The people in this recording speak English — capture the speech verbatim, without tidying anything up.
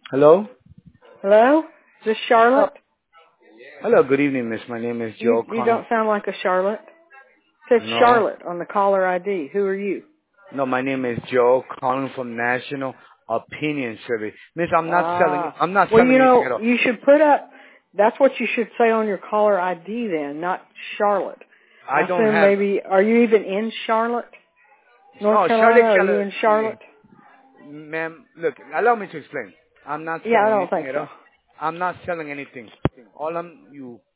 Hello? Hello? Is this Oh, Charlotte? hello, good evening, miss. My name is You Joe you calling. don't sound like a Charlotte. It says No, Charlotte on the caller I D. Who are you? no, my name is Joe calling from National Opinion Survey. Miss, I'm not selling, Ah. I'm not Well, selling you anything know, at all. you should put up, that's what you should say on your caller I D then, not Charlotte. I I don't assume have, maybe, are you even in Charlotte, North oh, Carolina? Charlotte, Are you Cali- in Charlotte? ma'am, look, allow me to explain. I'm not Yeah, I selling don't anything think at so. all. I'm not selling anything. All I'm, you